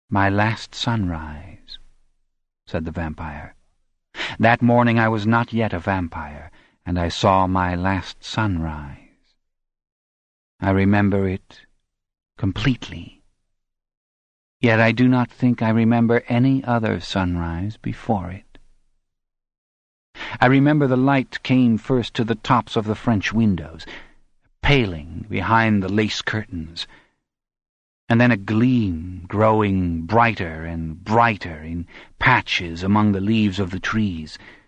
"My last sunrise," said the vampire. "That morning I was not yet a vampire, and I saw my last sunrise. I remember it completely. Yet I do not think I remember any other sunrise before it. I remember the light came first to the tops of the French windows, paling behind the lace curtains, and then a gleam growing brighter and brighter in patches among the leaves of the trees,